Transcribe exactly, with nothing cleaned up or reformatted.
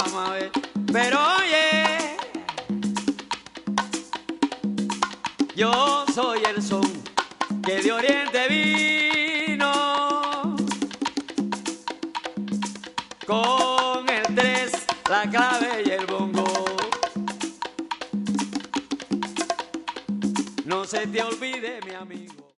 vamos a ver. Pero oye, yo soy el son que de oriente vino, con el tres, la clave y el bongo. No se te olvide, mi amigo.